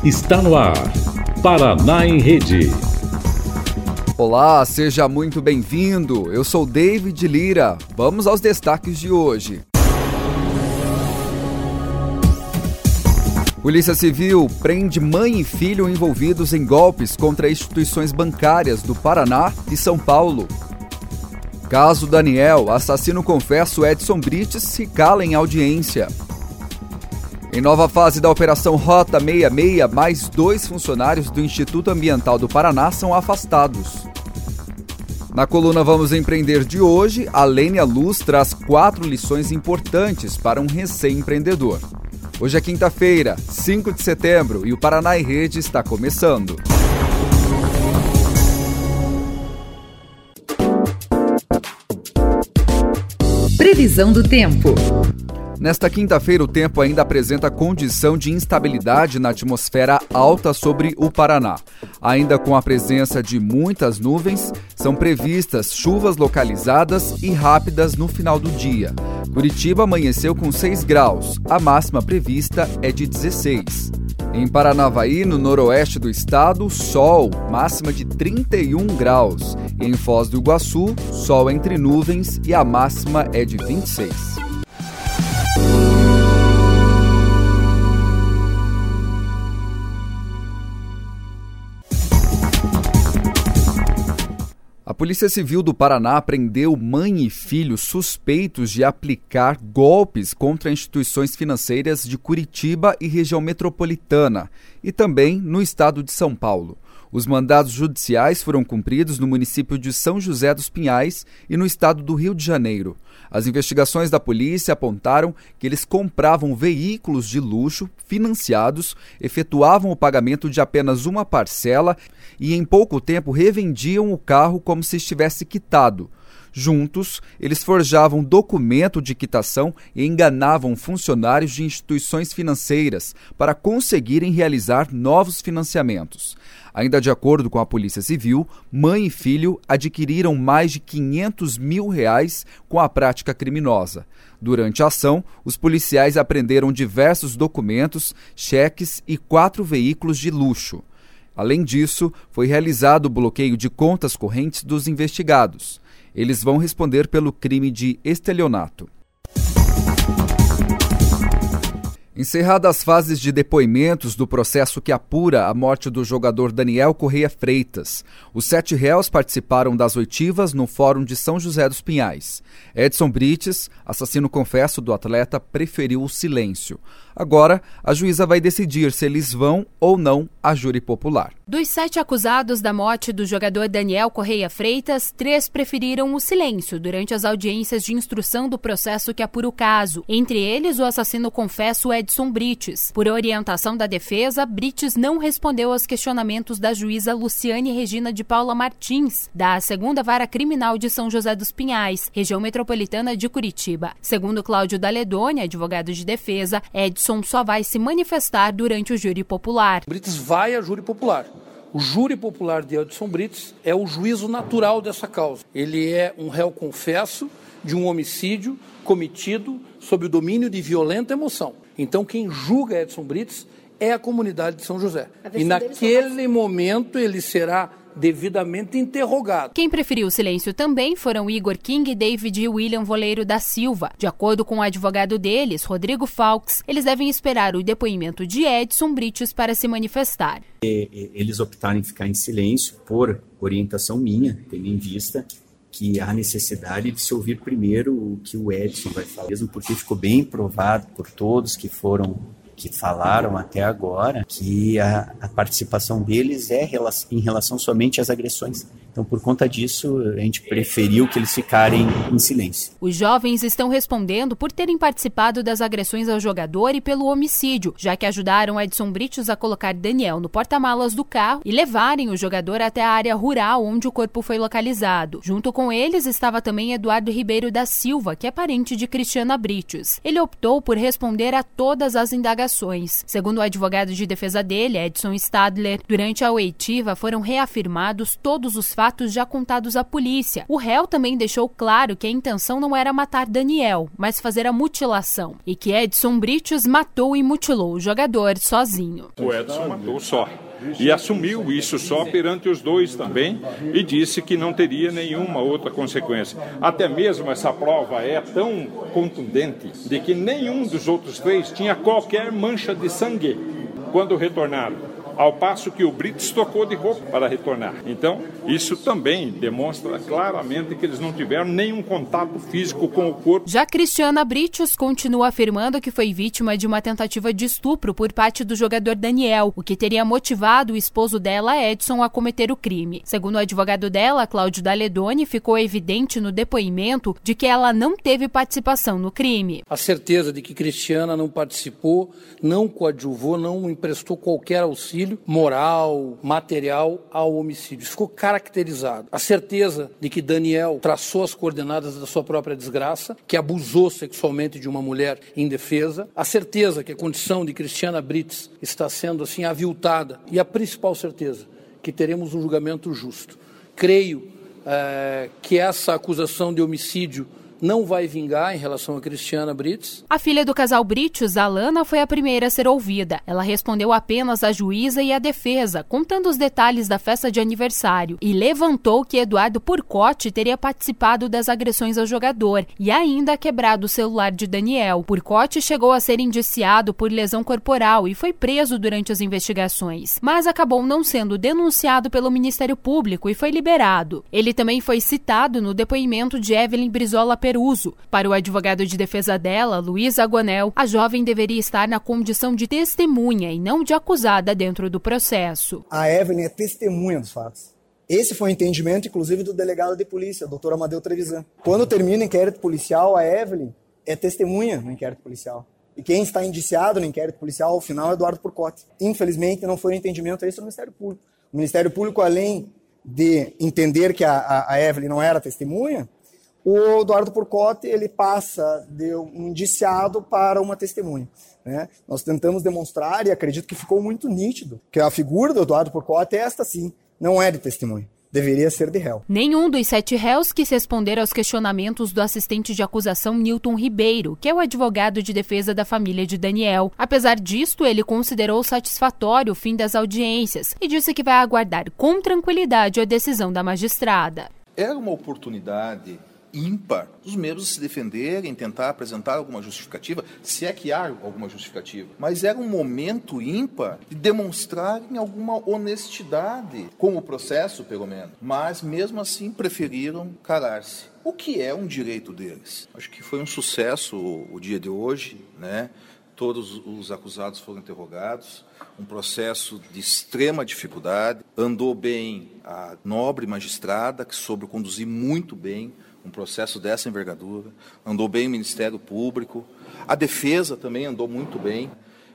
Está no ar, Paraná em Rede. Olá, seja muito bem-vindo. Eu sou David Lira. Vamos aos destaques de hoje. Polícia Civil prende mãe e filho envolvidos em golpes contra instituições bancárias do Paraná e São Paulo. Caso Daniel, assassino confesso Edson Brites se cala em audiência. Em nova fase da Operação Rota 66, mais 2 funcionários do Instituto Ambiental do Paraná são afastados. Na coluna Vamos Empreender de hoje, a Lênia Luz traz 4 lições importantes para um recém-empreendedor. Hoje é quinta-feira, 5 de setembro, e o Paraná em Rede está começando. Previsão do tempo. Nesta quinta-feira, o tempo ainda apresenta condição de instabilidade na atmosfera alta sobre o Paraná. Ainda com a presença de muitas nuvens, são previstas chuvas localizadas e rápidas no final do dia. Curitiba amanheceu com 6 graus, a máxima prevista é de 16. Em Paranavaí, no noroeste do estado, sol, máxima de 31 graus. E em Foz do Iguaçu, sol entre nuvens e a máxima é de 26. A Polícia Civil do Paraná prendeu mãe e filho suspeitos de aplicar golpes contra instituições financeiras de Curitiba e região metropolitana e também no estado de São Paulo. Os mandados judiciais foram cumpridos no município de São José dos Pinhais e no estado do Rio de Janeiro. As investigações da polícia apontaram que eles compravam veículos de luxo financiados, efetuavam o pagamento de apenas uma parcela e em pouco tempo revendiam o carro como se estivesse quitado. Juntos, eles forjavam documento de quitação e enganavam funcionários de instituições financeiras para conseguirem realizar novos financiamentos. Ainda de acordo com a Polícia Civil, mãe e filho adquiriram mais de R$500 mil com a prática criminosa. Durante a ação, os policiais apreenderam diversos documentos, cheques e 4 veículos de luxo. Além disso, foi realizado o bloqueio de contas correntes dos investigados. Eles vão responder pelo crime de estelionato. Encerradas as fases de depoimentos do processo que apura a morte do jogador Daniel Correia Freitas, os 7 réus participaram das oitivas no Fórum de São José dos Pinhais. Edson Brites, assassino confesso do atleta, preferiu o silêncio. Agora, a juíza vai decidir se eles vão ou não a júri popular. Dos 7 acusados da morte do jogador Daniel Correia Freitas, 3 preferiram o silêncio durante as audiências de instrução do processo que apura o caso. Entre eles, o assassino confesso Edson Brites. Por orientação da defesa, Brites não respondeu aos questionamentos da juíza Luciane Regina de Paula Martins, da 2ª Vara Criminal de São José dos Pinhais, região metropolitana de Curitiba. Segundo Cláudio Daledoni, advogado de defesa, Edson só vai se manifestar durante o júri popular. Brites vai a júri popular. O júri popular de Edson Brites é o juízo natural dessa causa. Ele é um réu confesso de um homicídio cometido sob o domínio de violenta emoção. Então quem julga Edson Brites é a comunidade de São José. E naquele momento ele será devidamente interrogado. Quem preferiu o silêncio também foram Igor King, David e William Voleiro da Silva. De acordo com o advogado deles, Rodrigo Falks, eles devem esperar o depoimento de Edson Brites para se manifestar. Eles optaram em ficar em silêncio por orientação minha, tendo em vista que há necessidade de se ouvir primeiro o que o Edson vai falar, mesmo porque ficou bem provado por todos que falaram até agora que a participação deles é em relação somente às agressões. Então, por conta disso, a gente preferiu que eles ficarem em silêncio. Os jovens estão respondendo por terem participado das agressões ao jogador e pelo homicídio, já que ajudaram Edson Brites a colocar Daniel no porta-malas do carro e levarem o jogador até a área rural onde o corpo foi localizado. Junto com eles estava também Eduardo Ribeiro da Silva, que é parente de Cristiana Brites. Ele optou por responder a todas as indagações indagações. Segundo o advogado de defesa dele, Edson Stadler, durante a oitiva foram reafirmados todos os fatos já contados à polícia. O réu também deixou claro que a intenção não era matar Daniel, mas fazer a mutilação, e que Edson Brites matou e mutilou o jogador sozinho. O Edson matou só. E assumiu isso só perante os dois também e disse que não teria nenhuma outra consequência. Até mesmo essa prova é tão contundente de que nenhum dos outros três tinha qualquer mancha de sangue quando retornaram. Ao passo que o Brites trocou de roupa para retornar. Então, isso também demonstra claramente que eles não tiveram nenhum contato físico com o corpo. Já Cristiana Brites continua afirmando que foi vítima de uma tentativa de estupro por parte do jogador Daniel, o que teria motivado o esposo dela, Edson, a cometer o crime. Segundo o advogado dela, Cláudio Daledoni, ficou evidente no depoimento de que ela não teve participação no crime. A certeza de que Cristiana não participou, não coadjuvou, não emprestou qualquer auxílio moral, material ao homicídio. Ficou caracterizado. A certeza de que Daniel traçou as coordenadas da sua própria desgraça, que abusou sexualmente de uma mulher indefesa. A certeza que a condição de Cristiana Brites está sendo assim aviltada. E a principal certeza, que teremos um julgamento justo. Creio que essa acusação de homicídio não vai vingar em relação a Cristiana Brites. A filha do casal Brites, Alana, foi a primeira a ser ouvida. Ela respondeu apenas à juíza e à defesa, contando os detalhes da festa de aniversário, e levantou que Eduardo Purcotti teria participado das agressões ao jogador e ainda quebrado o celular de Daniel. Purcotti chegou a ser indiciado por lesão corporal e foi preso durante as investigações, mas acabou não sendo denunciado pelo Ministério Público e foi liberado. Ele também foi citado no depoimento de Evelyn Brizola Peruso. Para o advogado de defesa dela, Luiz Aguanel, a jovem deveria estar na condição de testemunha e não de acusada dentro do processo. A Evelyn é testemunha dos fatos. Esse foi o entendimento, inclusive, do delegado de polícia, Dr. Amadeu Trevisan. Quando termina o inquérito policial, a Evelyn é testemunha no inquérito policial. E quem está indiciado no inquérito policial, ao final, é Eduardo Purcotti. Infelizmente, não foi o entendimento esse do Ministério Público. O Ministério Público, além de entender que a Evelyn não era testemunha, o Eduardo Purcotti ele passa de um indiciado para uma testemunha, né? Nós tentamos demonstrar, e acredito que ficou muito nítido, que a figura do Eduardo Purcotti, esta sim, não é de testemunha. Deveria ser de réu. Nenhum dos 7 réus quis responder aos questionamentos do assistente de acusação Nilton Ribeiro, que é o advogado de defesa da família de Daniel. Apesar disto, ele considerou satisfatório o fim das audiências e disse que vai aguardar com tranquilidade a decisão da magistrada. Era uma oportunidade ímpar dos membros se defenderem, tentar apresentar alguma justificativa, se é que há alguma justificativa. Mas era um momento ímpar de demonstrarem alguma honestidade com o processo, pelo menos. Mas, mesmo assim, preferiram calar-se. O que é um direito deles? Acho que foi um sucesso o dia de hoje, né? Todos os acusados foram interrogados, um processo de extrema dificuldade. Andou bem a nobre magistrada, que soube conduzir muito bem um processo dessa envergadura. Andou bem o Ministério Público. A defesa também andou muito bem.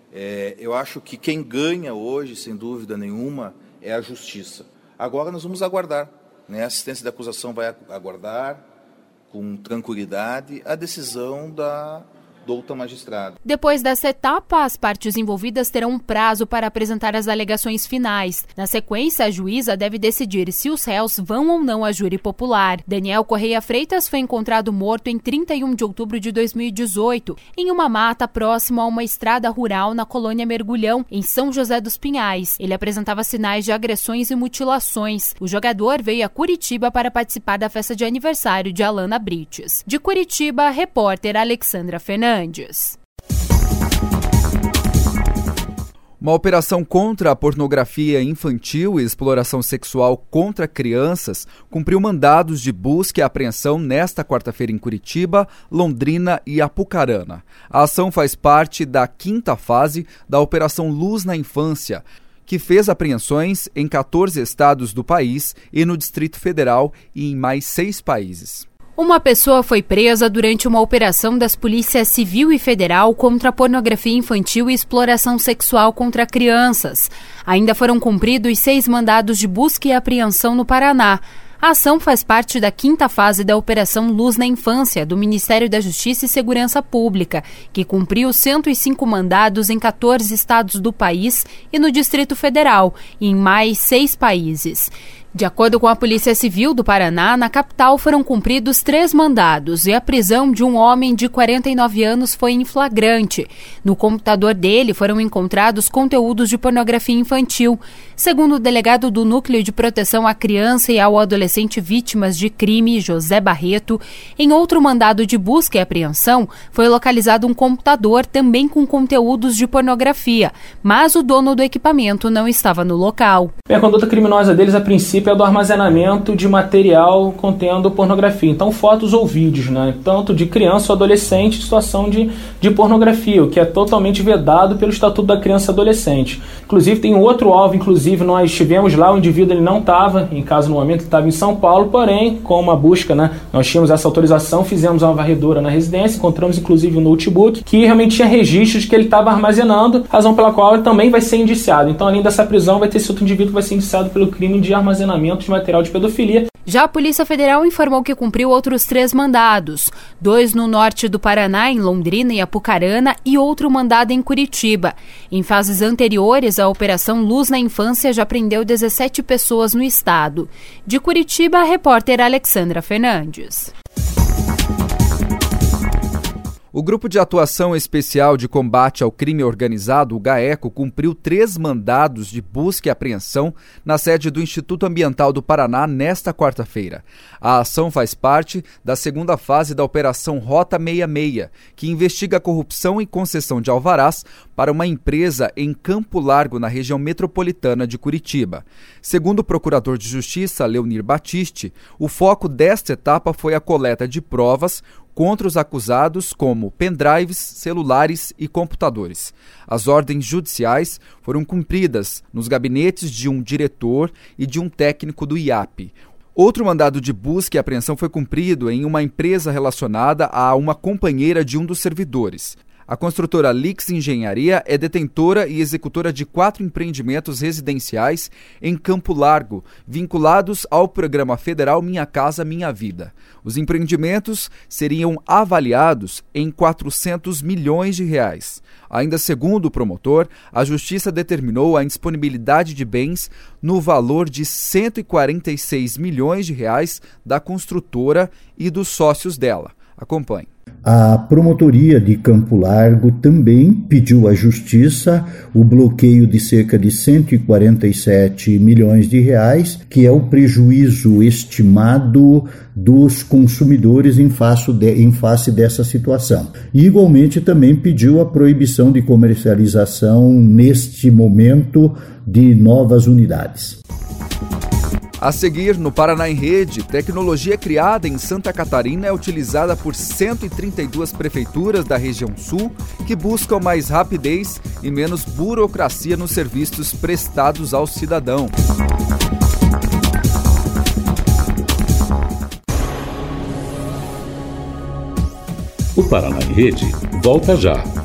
Eu acho que quem ganha hoje, sem dúvida nenhuma, é a justiça. Agora nós vamos aguardar, né? A assistência de acusação vai aguardar com tranquilidade a decisão da douta magistrada. Depois dessa etapa, as partes envolvidas terão um prazo para apresentar as alegações finais. Na sequência, a juíza deve decidir se os réus vão ou não a júri popular. Daniel Correia Freitas foi encontrado morto em 31 de outubro de 2018, em uma mata próximo a uma estrada rural na colônia Mergulhão, em São José dos Pinhais. Ele apresentava sinais de agressões e mutilações. O jogador veio a Curitiba para participar da festa de aniversário de Alana Brites. De Curitiba, a repórter Alexandra Fernandes. Uma operação contra a pornografia infantil e exploração sexual contra crianças cumpriu mandados de busca e apreensão nesta quarta-feira em Curitiba, Londrina e Apucarana. A ação faz parte da 5ª fase da Operação Luz na Infância, que fez apreensões em 14 estados do país e no Distrito Federal e em mais 6 países. Uma pessoa foi presa durante uma operação das polícias civil e federal contra a pornografia infantil e exploração sexual contra crianças. Ainda foram cumpridos 6 mandados de busca e apreensão no Paraná. A ação faz parte da 5ª fase da Operação Luz na Infância, do Ministério da Justiça e Segurança Pública, que cumpriu 105 mandados em 14 estados do país e no Distrito Federal, e em mais 6 países. De acordo com a Polícia Civil do Paraná, na capital foram cumpridos 3 mandados e a prisão de um homem de 49 anos foi em flagrante. No computador dele foram encontrados conteúdos de pornografia infantil. Segundo o delegado do Núcleo de Proteção à Criança e ao Adolescente Vítimas de Crime, José Barreto, em outro mandado de busca e apreensão foi localizado um computador também com conteúdos de pornografia, mas o dono do equipamento não estava no local. A conduta criminosa deles, a princípio, é do armazenamento de material contendo pornografia. Então, fotos ou vídeos, tanto de criança ou adolescente em situação de pornografia, o que é totalmente vedado pelo Estatuto da Criança e Adolescente. Inclusive, tem outro alvo, nós estivemos lá, o indivíduo ele não estava, em caso no momento, ele estava em São Paulo, porém, com uma busca, nós tínhamos essa autorização, fizemos uma varredura na residência, encontramos inclusive um notebook, que realmente tinha registros que ele estava armazenando, razão pela qual ele também vai ser indiciado. Então, além dessa prisão, vai ter esse outro indivíduo que vai ser indiciado pelo crime de armazenamento de material de pedofilia. Já a Polícia Federal informou que cumpriu outros 3 mandados, 2 no norte do Paraná, em Londrina e Apucarana, e outro mandado em Curitiba. Em fases anteriores, a Operação Luz na Infância já prendeu 17 pessoas no estado. De Curitiba, a repórter Alexandra Fernandes. O Grupo de Atuação Especial de Combate ao Crime Organizado, o GAECO, cumpriu 3 mandados de busca e apreensão na sede do Instituto Ambiental do Paraná nesta quarta-feira. A ação faz parte da 2ª fase da Operação Rota 66, que investiga a corrupção e concessão de alvarás para uma empresa em Campo Largo, na região metropolitana de Curitiba. Segundo o Procurador de Justiça, Leonir Batiste, o foco desta etapa foi a coleta de provas contra os acusados, como pendrives, celulares e computadores. As ordens judiciais foram cumpridas nos gabinetes de um diretor e de um técnico do IAP. Outro mandado de busca e apreensão foi cumprido em uma empresa relacionada a uma companheira de um dos servidores. A construtora Lix Engenharia é detentora e executora de 4 empreendimentos residenciais em Campo Largo, vinculados ao programa federal Minha Casa Minha Vida. Os empreendimentos seriam avaliados em R$400 milhões. Ainda segundo o promotor, a Justiça determinou a indisponibilidade de bens no valor de R$146 milhões da construtora e dos sócios dela. Acompanhe. A Promotoria de Campo Largo também pediu à Justiça o bloqueio de cerca de R$147 milhões, que é o prejuízo estimado dos consumidores em face dessa situação. E, igualmente, também pediu a proibição de comercialização, neste momento, de novas unidades. A seguir, no Paraná em Rede, tecnologia criada em Santa Catarina é utilizada por 132 prefeituras da região sul que buscam mais rapidez e menos burocracia nos serviços prestados ao cidadão. O Paraná em Rede volta já.